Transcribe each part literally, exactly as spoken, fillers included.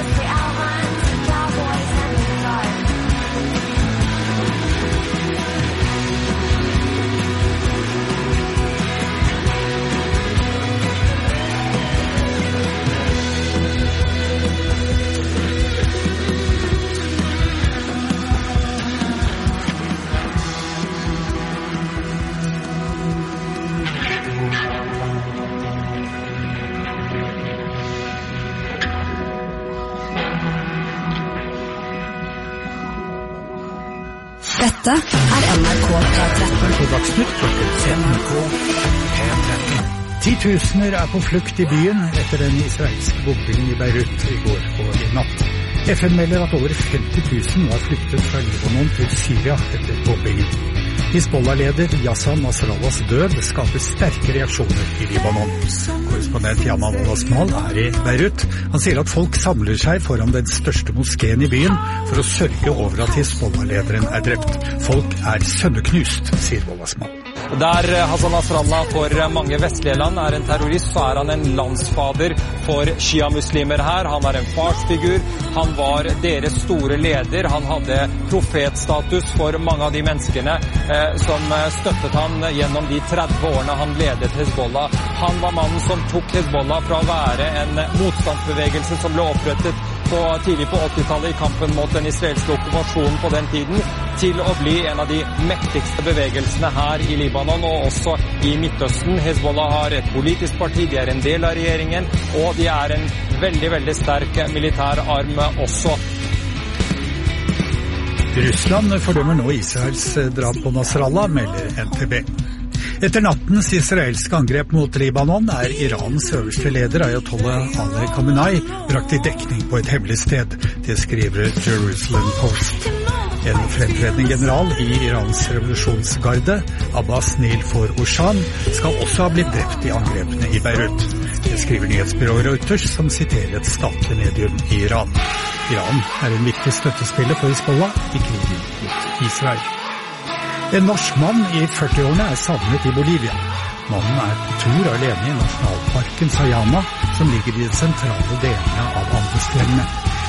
Dette er N R K P tretten. På Dagsnytt klokken N R K P tretten. Titusener er på flukt i byen etter den israelske bombingen i Beirut i går og i natt. F N melder at over femti tusen var flyktet fra Libanon til Syria etter bombingen. Hizbollah-leder Yasser Nasrallahs død skaper sterke reaksjoner i Libanon. Korrespondent Jamal Al-Asmal er i Beirut. Han sier at folk samler seg foran den største moskeen i byen for å sørge over at Hizbollah-lederen er drept. Folk er sønneknust, sier Al-Asmal. Der Hassan Nasrallah for mange vestlige land er en terrorist, så er han en landsfader for shia-muslimer her. Han er en farsfigur, han var deres store leder, han hadde profetstatus for mange av de menneskene eh, som støttet han gjennom de tretti årene han ledet Hezbollah. Han var mannen som tok Hezbollah fra å være en motstandsbevegelse som ble opprettet på, tidlig på åttitallet i kampen mot den israelske okkupasjonen på den tiden, til å bli en av de mektigste bevegelsene her i Libanon og også i Midtøsten. Hezbollah har et politisk parti, de er en del av regjeringen, og de er en veldig, veldig sterk militær arm også. Russland fordømmer nå Israels drap på Nasrallah, melder N T B. Etter nattens israelske angrep mot Libanon er Irans øverste leder Ayatollah Ali Khamenei brakt i dekning på et hemmelig sted. Det skriver Jerusalem Post. En fremtredende general i Irans revolusjonsgarde, Abbas Nilfor Oshan, skal også ha blitt drept i angrepene i Beirut. Det skriver nyhetsbyrået Reuters, som siterer et statlig medium i Iran. Iran er en viktig støttespiller for Hizbollah i krigen mot Israel. En norsk mann i førtiårene er savnet i Bolivia. Mannen er på tur alene i nasjonalparken Sayama, som ligger i de sentrale delene av Andesfjellene.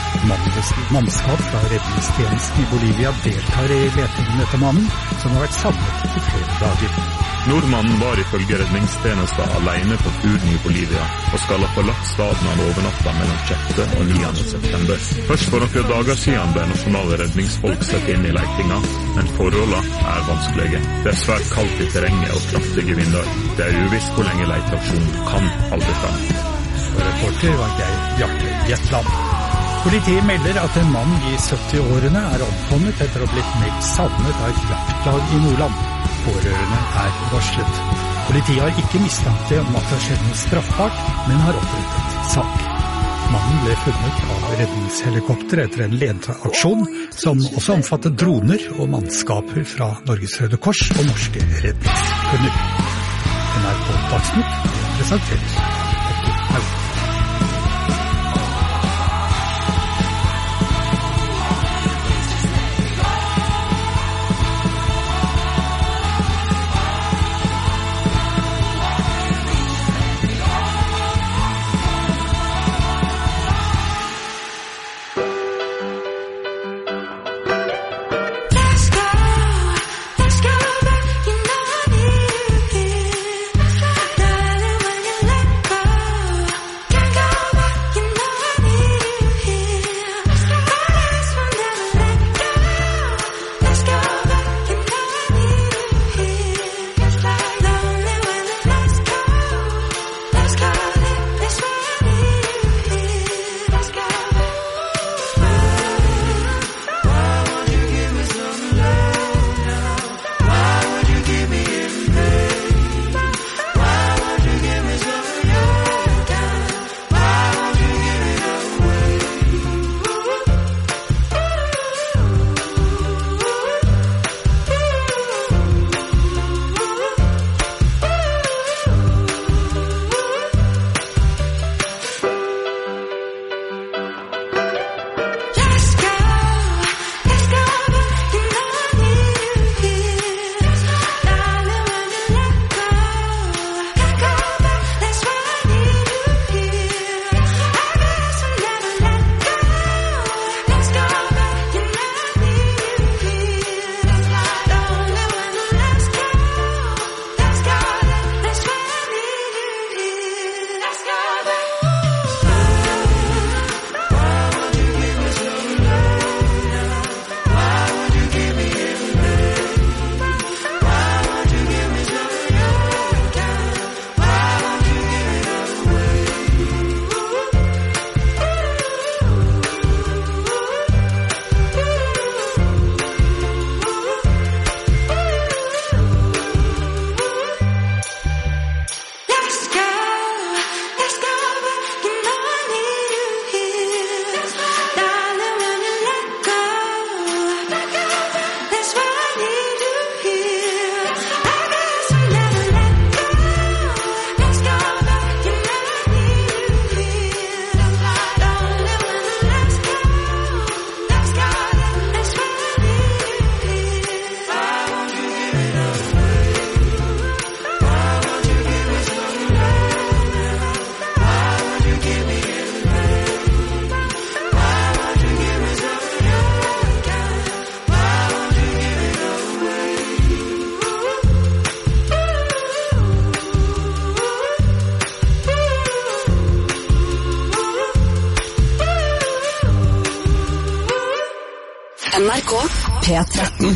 Mannskap fra redningstjenesten i Bolivia deltar i letingen etter mannen, som har vært savnet i flere dager. Nordmannen var ifølge redningstjenesten alene på turen i Bolivia, og skal ha forlatt staden han overnatta mellom sjette og niende september. Først for noen dager siden ble nasjonale redningsfolk sett inn i leitinga, men forholdene er vanskelige. Det er svært kaldt i terrenget og kraftige vinder. Det er uvisst hvor lenge leiteaksjonen kan holde fram. Reporter var Geir Bjarte Jetland. Politiet melder at en mann i sytti-årene er omkommet etter å ha blitt meldt savnet av et jaktlag i Nordland. Pårørende er varslet. Politiet har ikke mistanke om at det har skjedd noe straffbart, men har opprettet sak. Mannen ble funnet av redningshelikopter etter en ledeaksjon som også omfattet droner og mannskaper fra Norges Røde Kors og norske redningshunder. N R K Dagsnytt presenteres etter Haug. Let's go. N R K P tretten.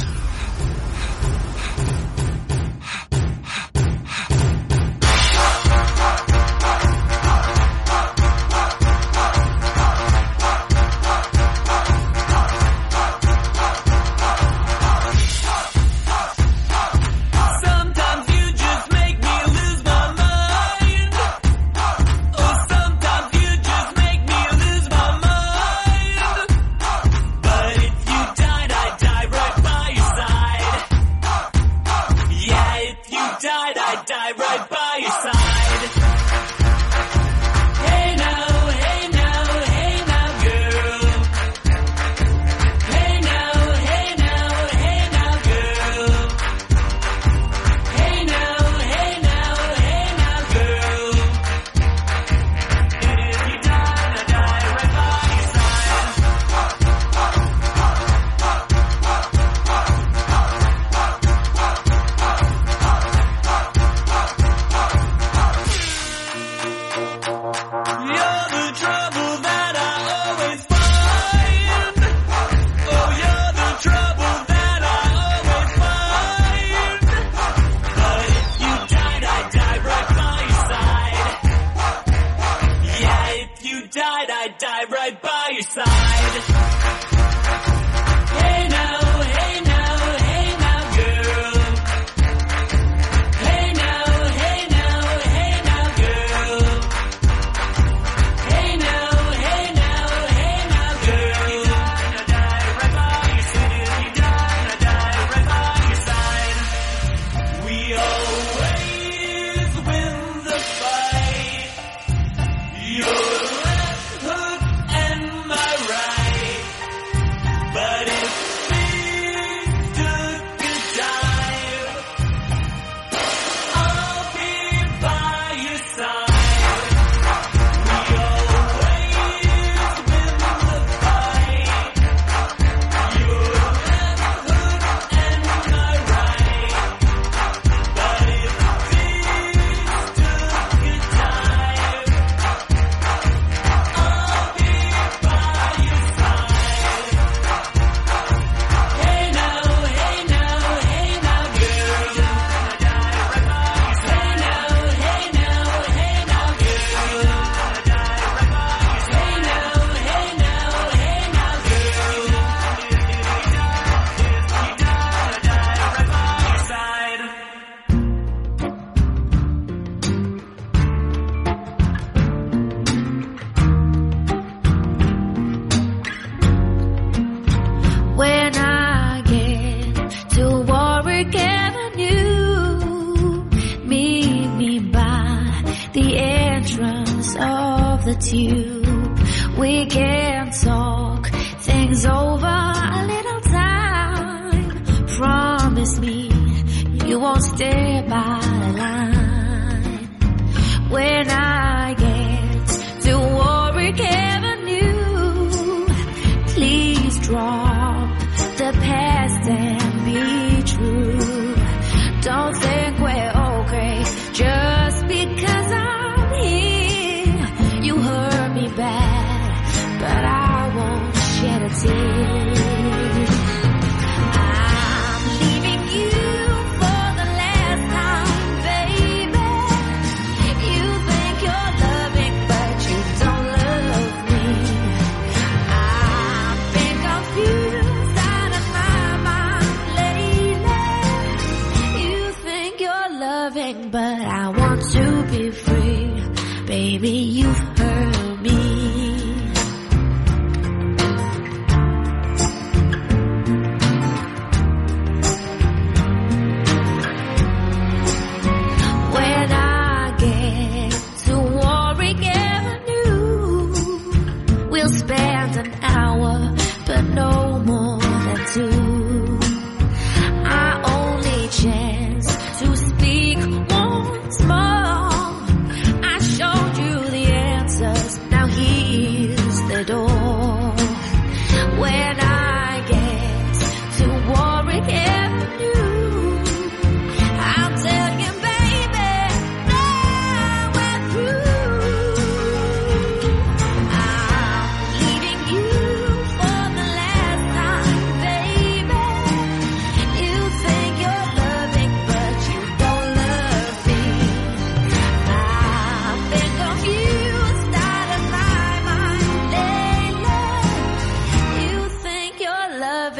Baby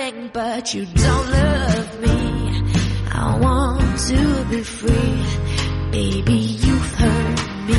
loving, but you don't love me. I want to be free. Baby, you've hurt me.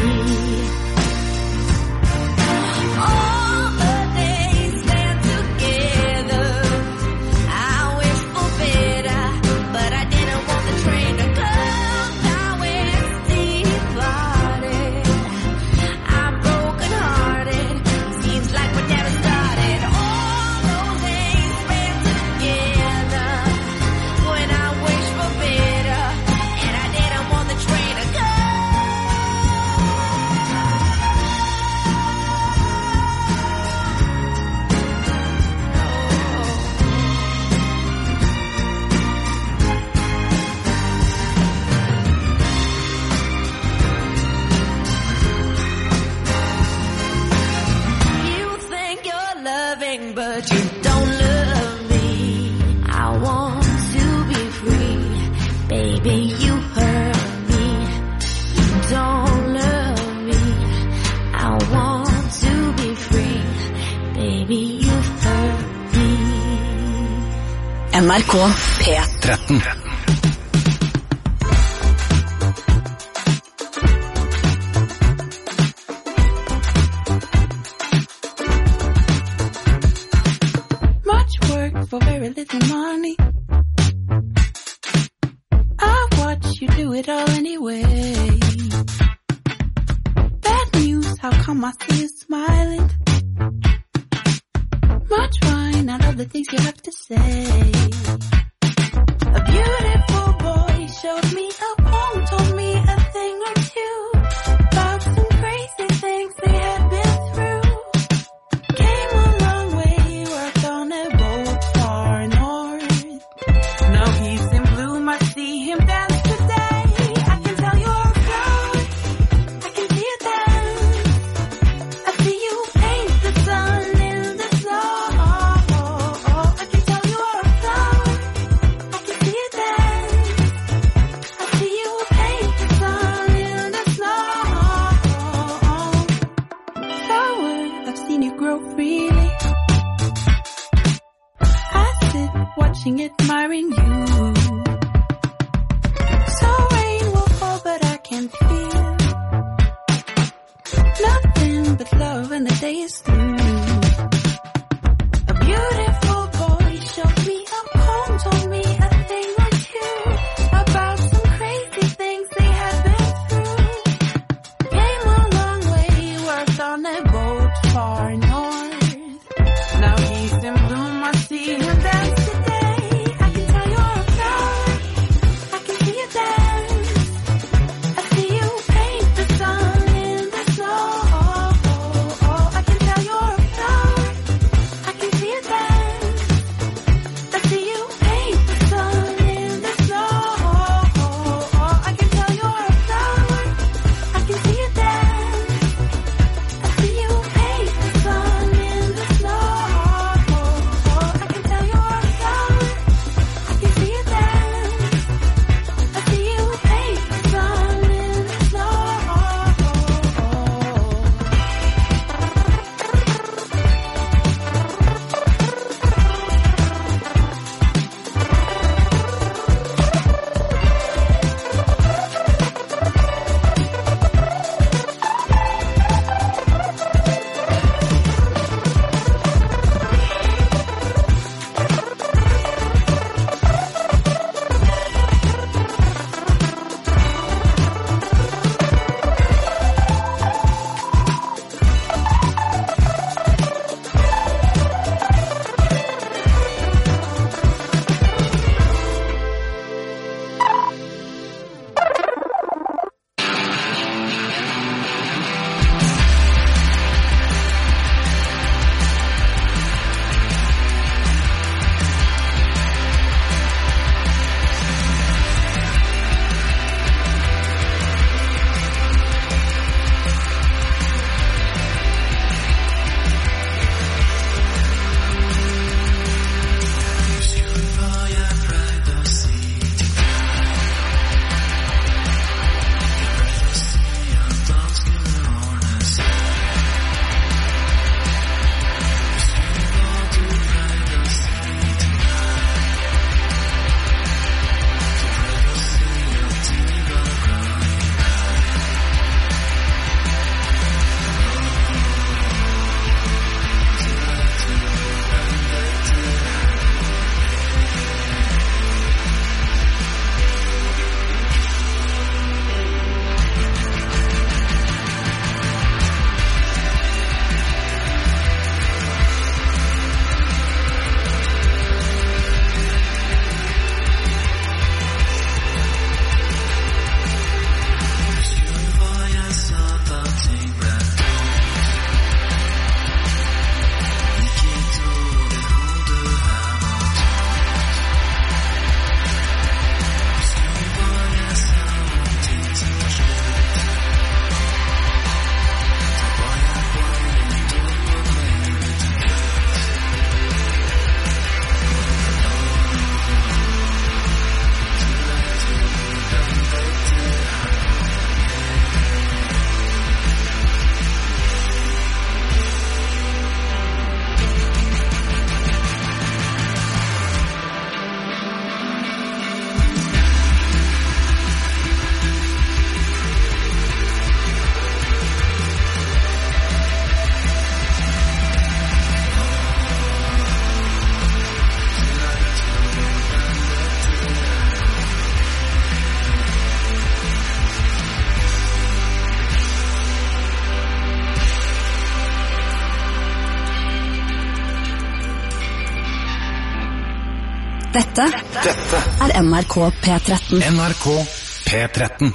All the days stand together. I wish for better, but I didn't want the train to come. Now it's departed. I'm broken hearted. Seems like we never started. All those days spent together. When I wish for better, and I didn't want the train to come. You think you're loving, but you don't love me. I want to be free. Baby, you hurt me. You don't love me. I want to be free. Baby, you've hurt me. N R K P tretten. Much work for very little money. I watch you do it all anyway. Bad news, how come I see you smiling? Much wine, I love the things you have to say. A beautiful boy showed me a poem, told me a thing or two about some crazy things they had been through. Came a long way, worked on a boat far north. Now he's in bloom, I see him dance today. I can tell you're a flower, I can see you dance. I see you paint the sun in the snow. I can tell you're a flower, I can see you dance. I see you paint the sun in the snow. Flower, I've seen you grow freely. I sit watching, admiring you. So rain will fall, but I can feel nothing but love when the day is through. A beautiful boy showed me a poem, told me a thing or two about some crazy things they had been through. Came a long way, worked on a boat far north. Now he's in bloom, I see him dance today. I can tell you're a flower, I can see you dance. I see you paint the sun in the snow. I can tell you're a flower, I can see you dance. I see you paint the sun in the snow. I can tell you're a flower, I can see you dance. I see you paint the sun in the snow. Dette, Dette er N R K P tretten. N R K P tretten.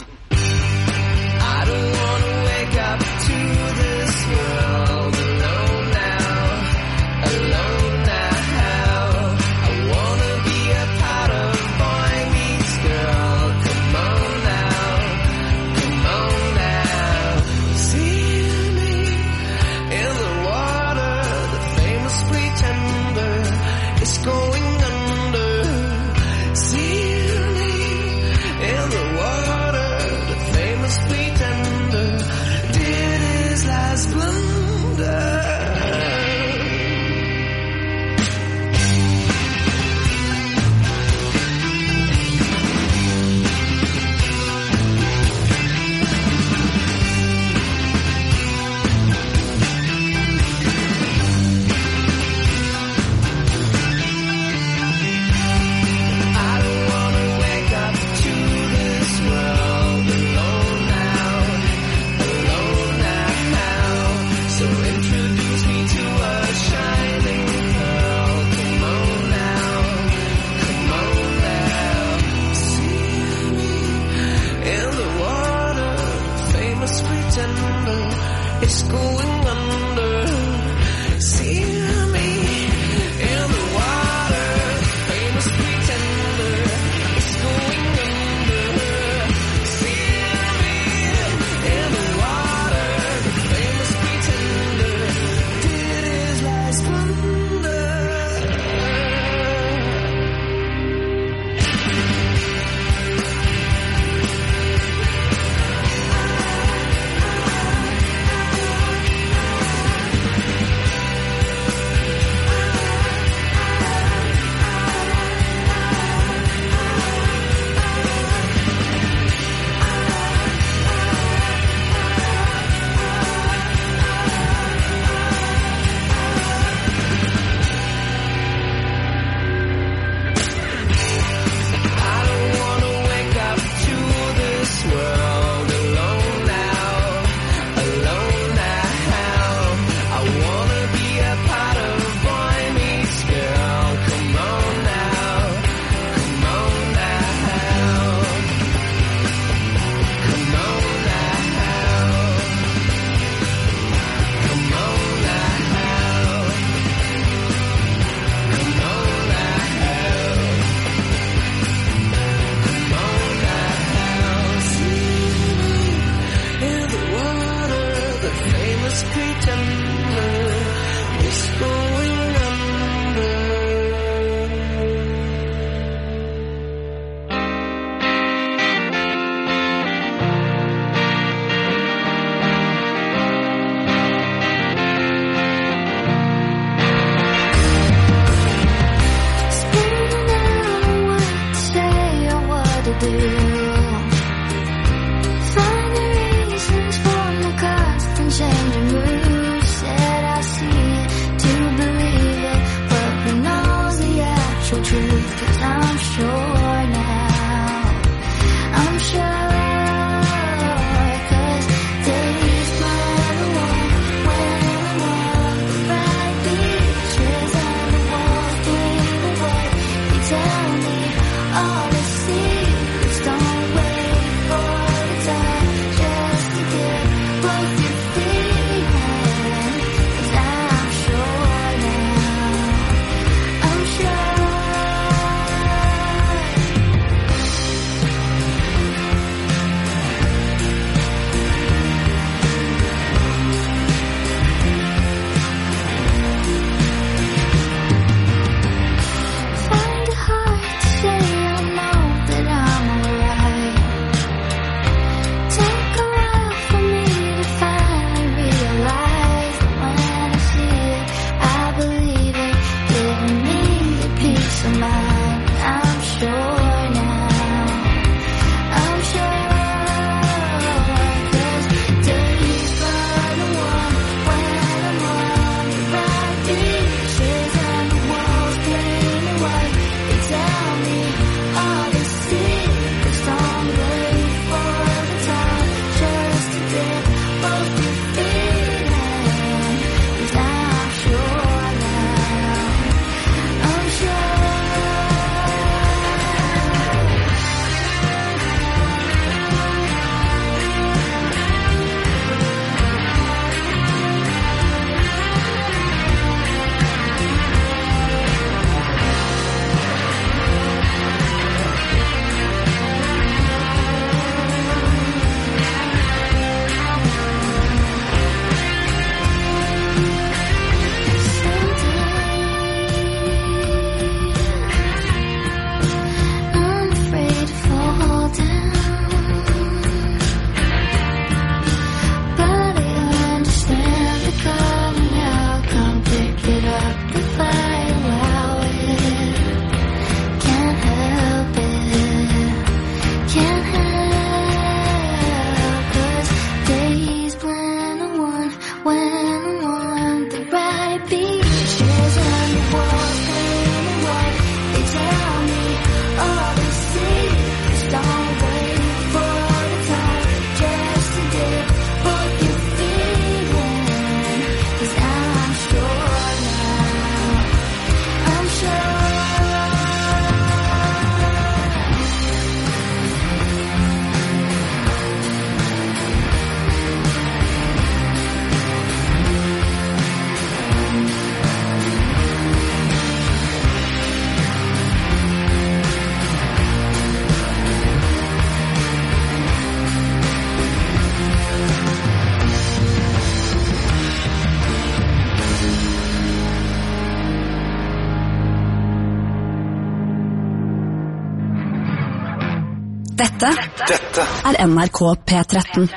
Dette, Dette er N R K P tretten.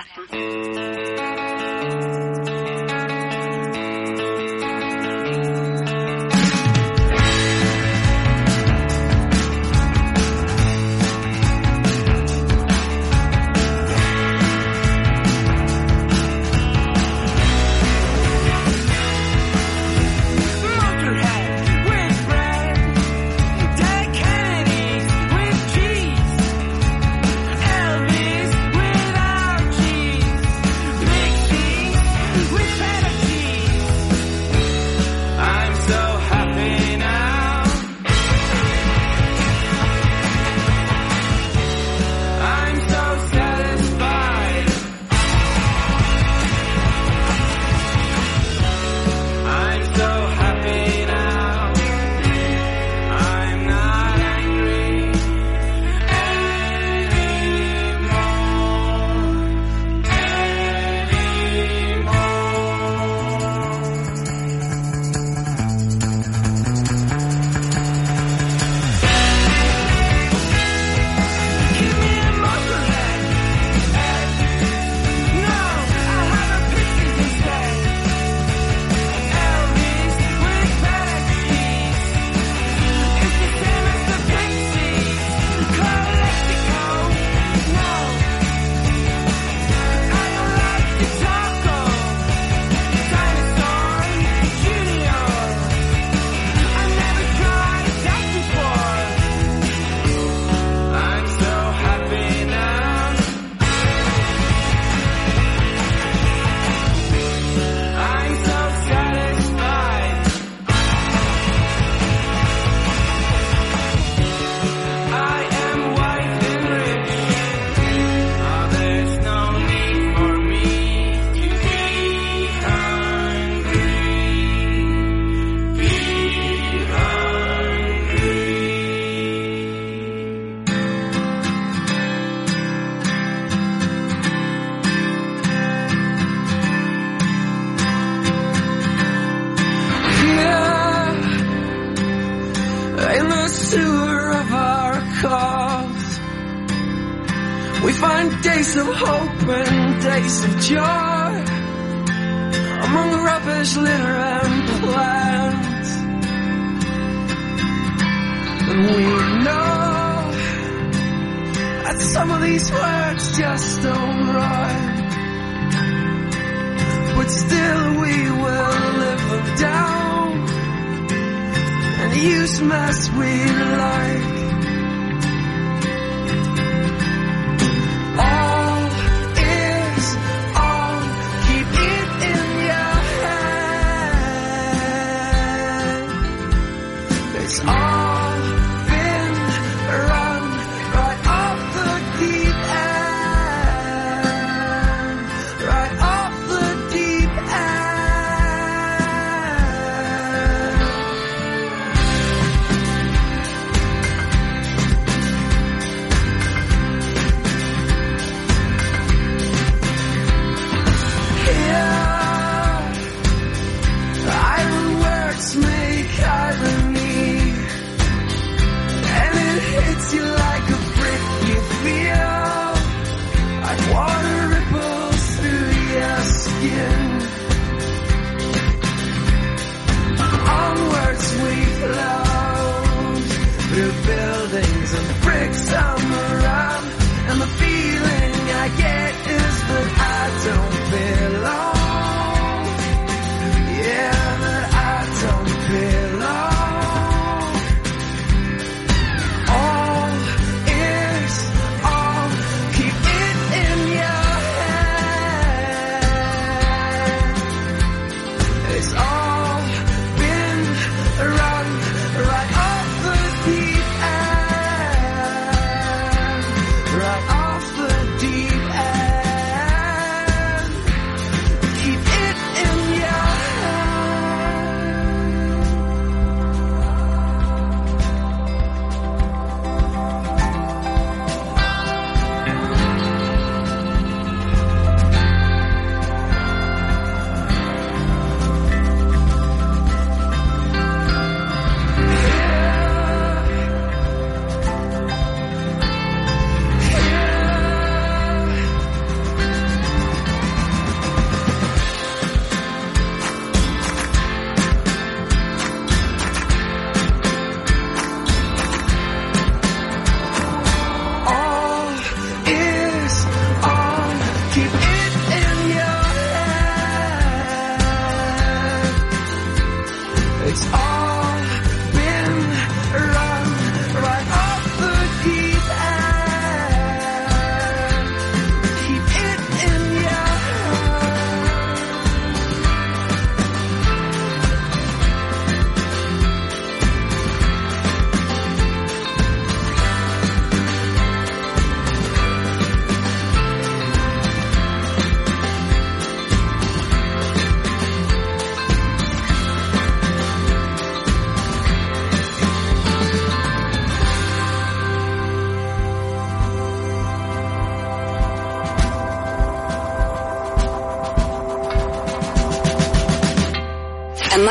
Days of hope and days of joy among the rubbish, litter and plants. And we know that some of these words just don't rhyme, but still we will live them down and use mess we like.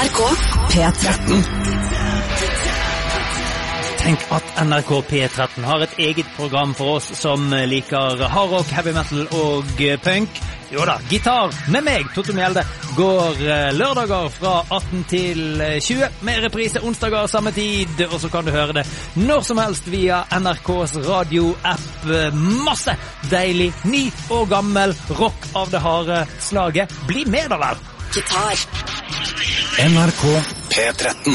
N R K P tretten. Tenk at N R K P tretten har et eget program for oss som liker hardrock, heavy metal og punk. Jo da, gitar med meg, Totto Mjelde, går lørdager fra atten til tjue, med reprise onsdager samme tid, og så kan du høre det når som helst via N R K's radio-app. Masse deilig, ny og gammel rock av det harde slaget. Bli med da vel! Gitar. N R K P tretten.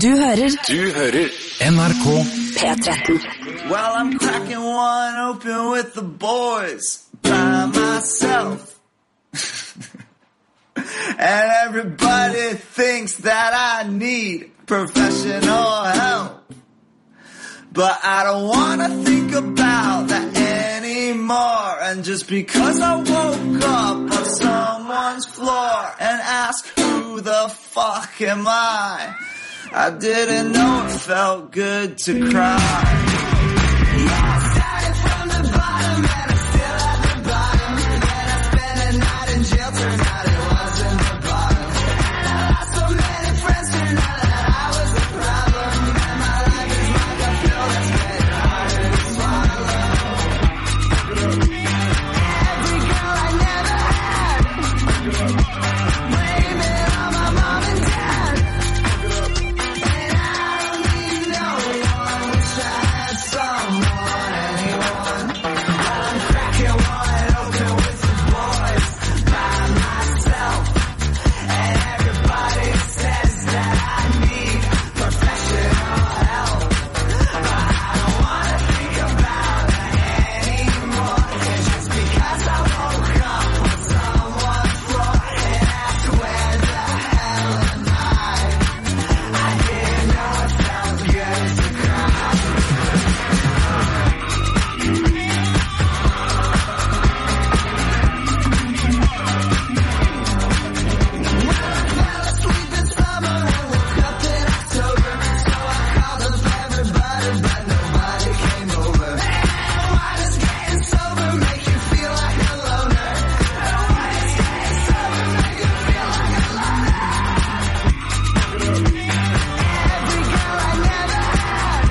Du hører Du hører N R K P tretten. Well, I'm cracking one open with the boys by myself. And everybody thinks that I need professional help. But I don't wanna think about that anymore. And just because I woke up on someone's floor and asked who the fuck am I, I didn't know it felt good to cry. Yeah, I started from the bottom and I'm still at the bottom. And I spent a night in jail, turned out it wasn't the bottom. And I lost so many friends, turned out that I was the problem. And my life is like a pill that's getting harder to swallow. Every girl I never had, blame it on my mom and dad. And I don't need no one, wish I had someone, anyone. I'm cracking one open with the boys by myself. And everybody says that I need professional help. But I don't wanna think about it anymore. It's just because I woke up on someone's floor and asked where the hell am I? I didn't know it felt good to cry. Fell asleep in summer and woke up in October. So I called up everybody, but nobody came over. And why does getting sober make you feel like a loner? And why does getting sober make you feel like a loner? Every girl I never had,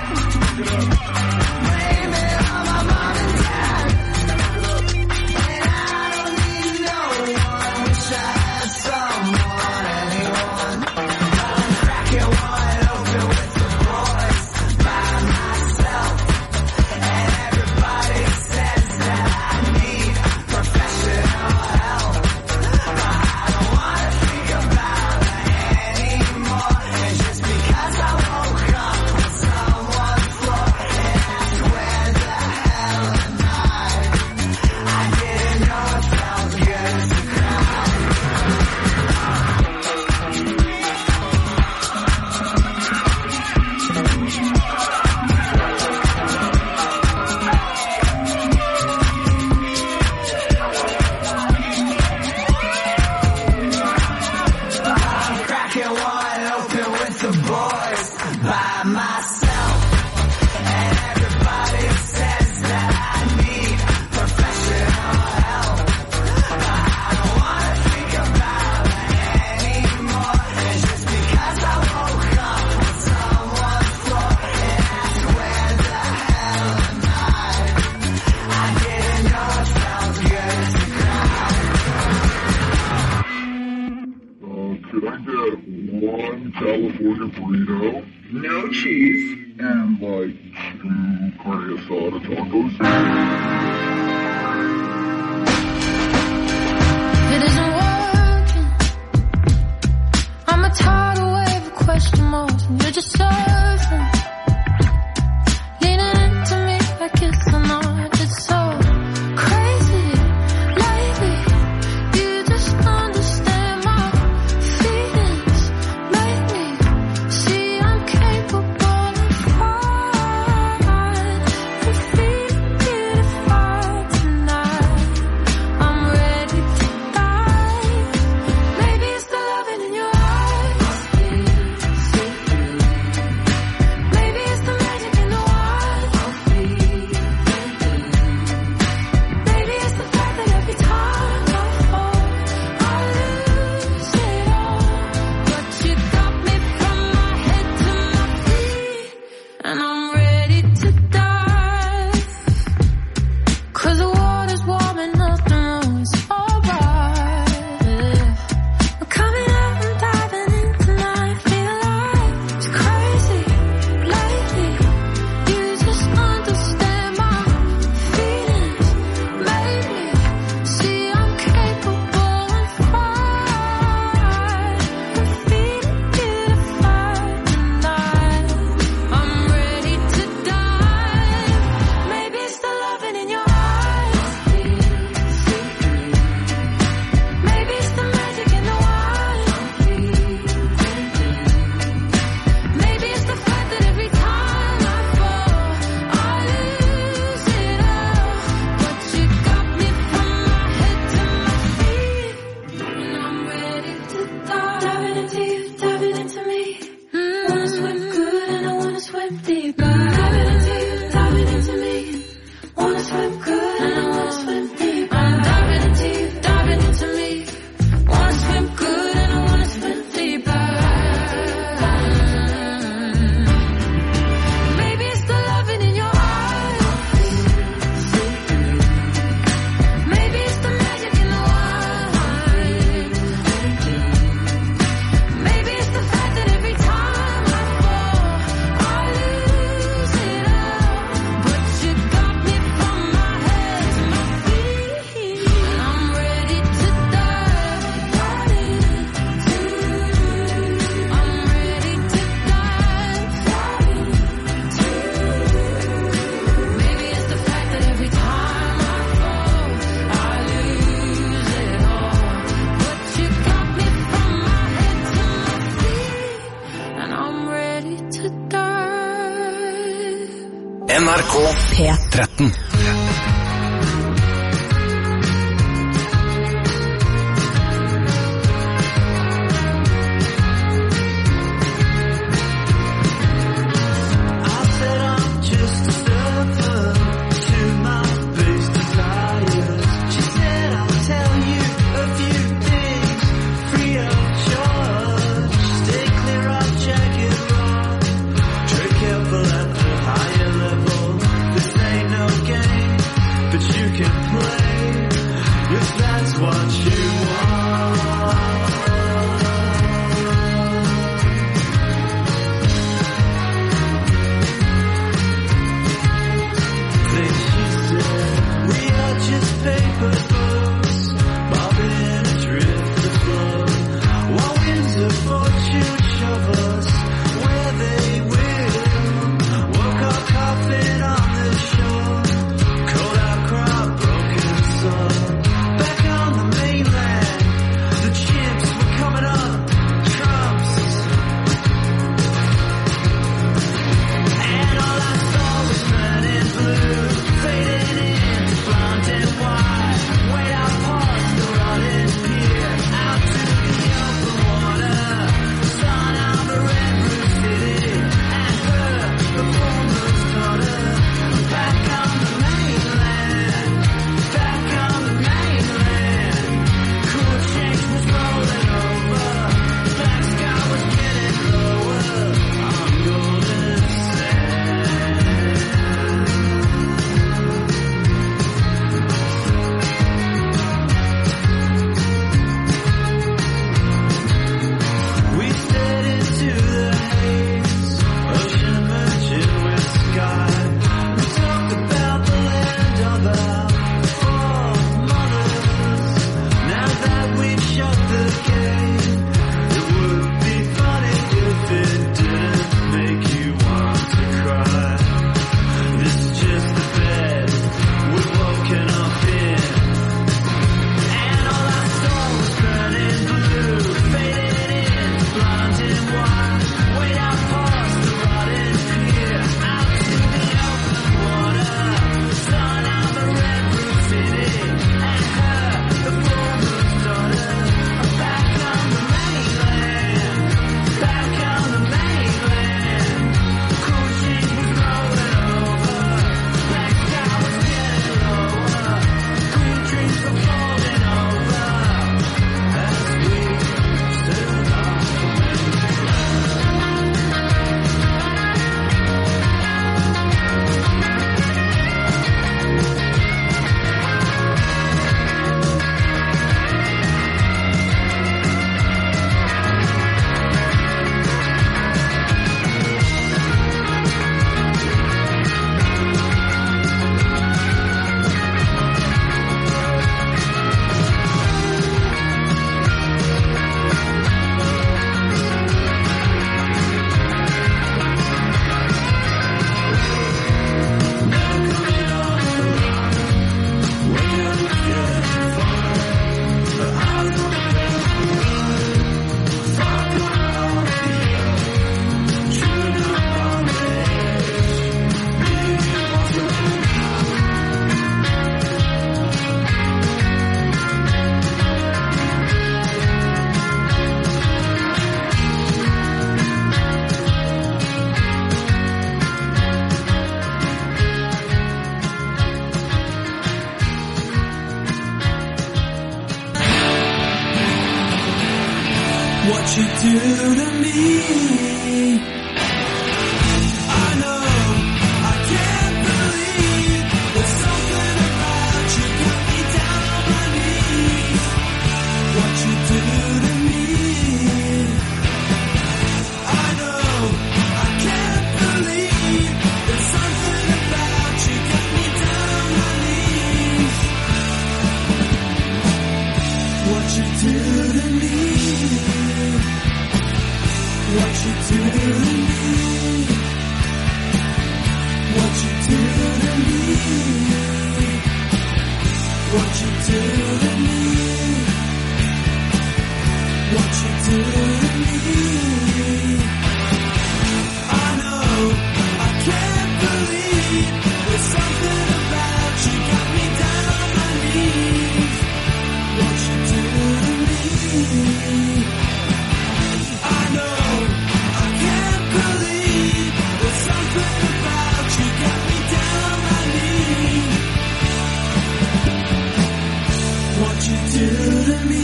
blame it on my mom and dad. And I don't need no one, wish I had someone, anyone. I'm cracking one open with the boys by myself. And everybody says that I need professional help. But I don't wanna think about it anymore. It's just because I woke up on someone's floor and asked where the hell am I? I didn't know it felt good to cry. I'm cracking one open with the boys by myself. And everybody says that I need professional help. But I don't wanna think about it anymore. It's just because I woke up on someone's floor and asked where the hell am I? I didn't know it felt good to cry. Uh, could I get one California burrito? No cheese. And like two carne asada tacos? It isn't working. I'm a tidal wave of question marks, and you're just surfing, leaning into me like it's an art. It's so crazy lately. You just understand my feelings, make me see I'm capable of flying and feeling beautiful. R K P tretten. what you do to me. I know I can't believe there's something about you got me down on my knees. What you do to me. I know I can't believe there's something about you got me down on my knees. What you do to me. What you do to me. What you do to me. What you do to me. What you do to me. I know I can't believe What you do to me,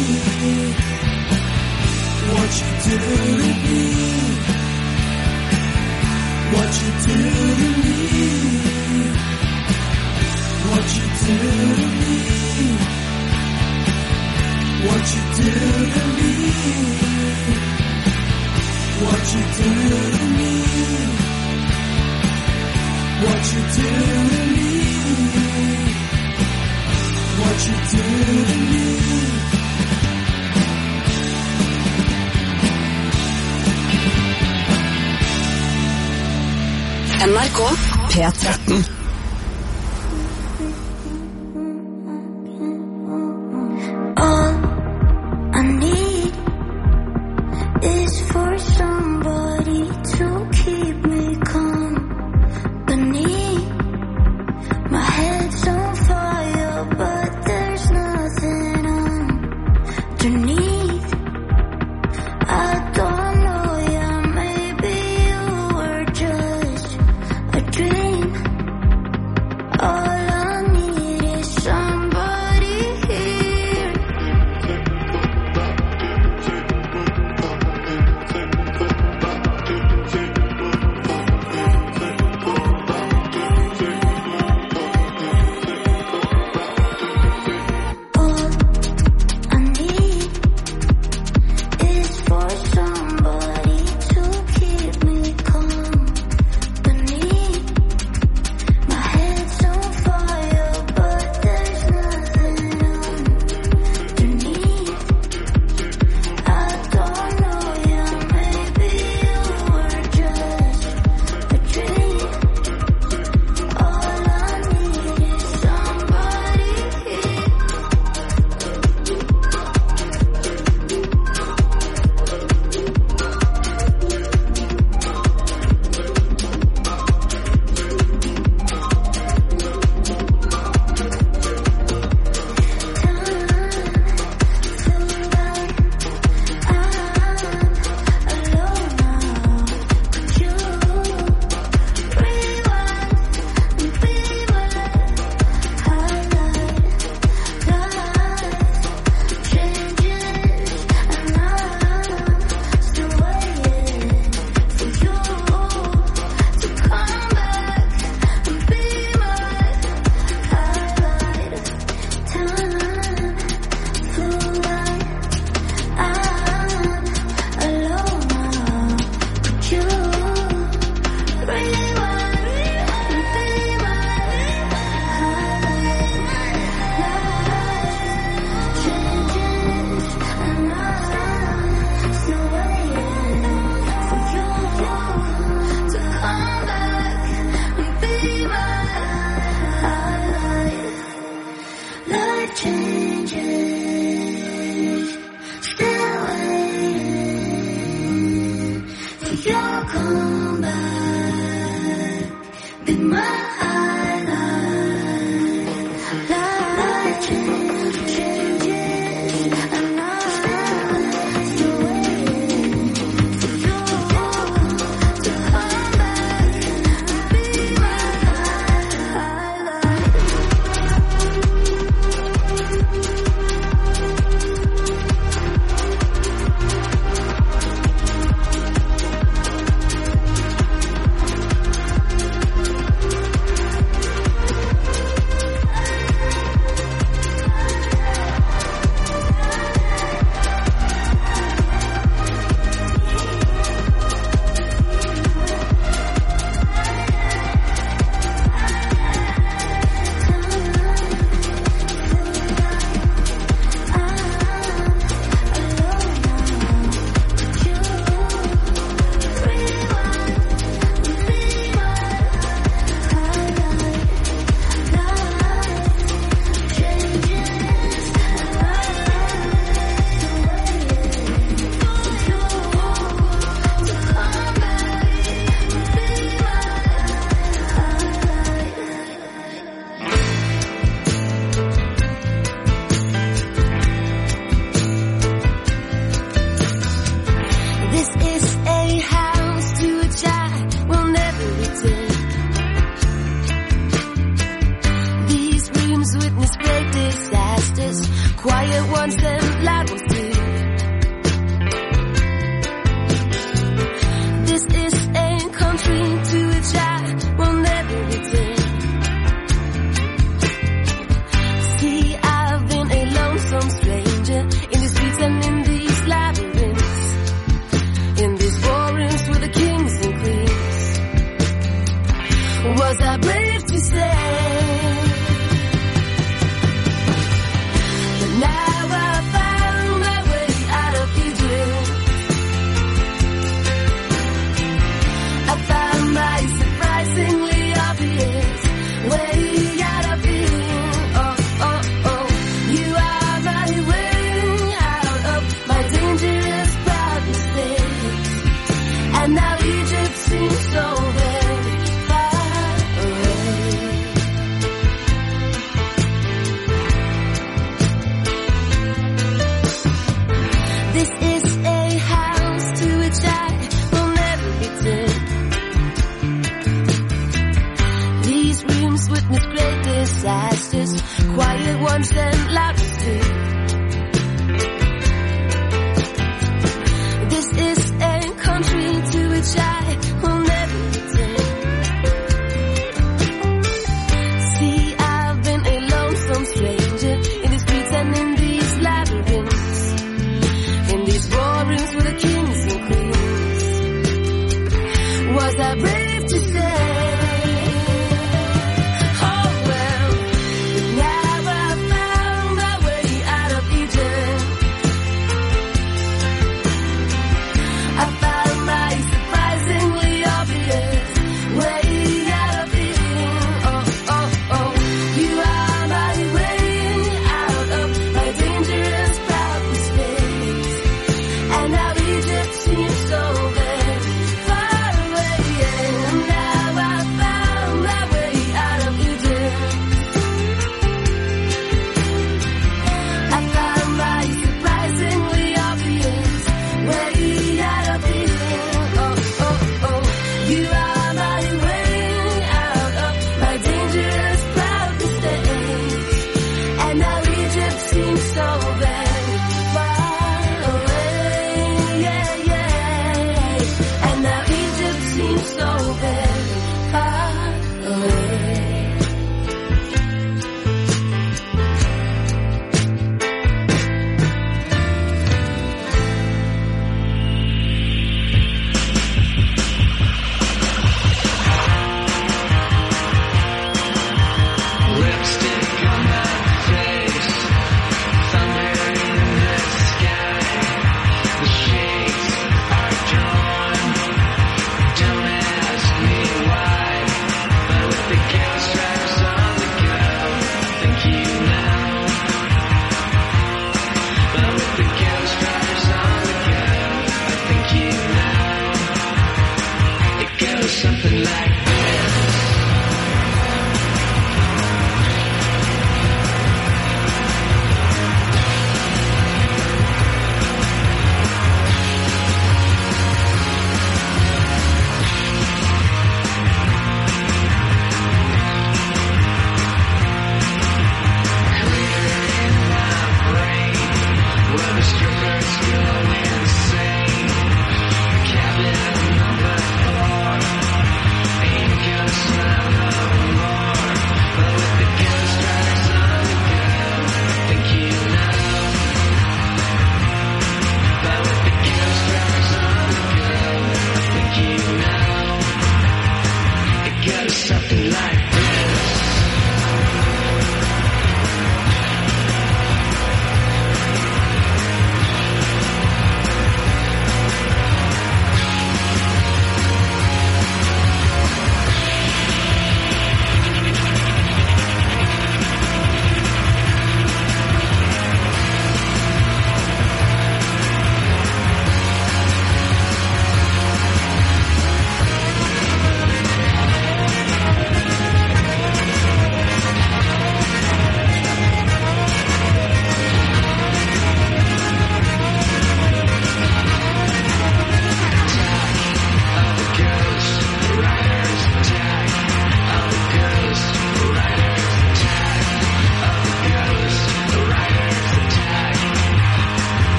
what you do to me, what you do to me, what you do to me, what you do to me, what you do to me, what you do to me, what you do to me. N R K P tretten. All I need is for somebody to keep me company. My head's on fire, but there's nothing underneath. I don't know, yeah, maybe you were just a dream. quiet ones and loud ones too. This is a country to which I will never return. See, I've been a lonesome stranger in the streets and in these labyrinths, in these forums with the kings and queens. Was I brave to stay? But now I found my way out of Egypt. I found my surprisingly obvious way out of here. Oh, oh, oh. You are my way out of my dangerous proud mistakes. And now Egypt seems so very far away. This is a house to which I will never return. These rooms witness great disasters, quiet ones and loud ones too. This is a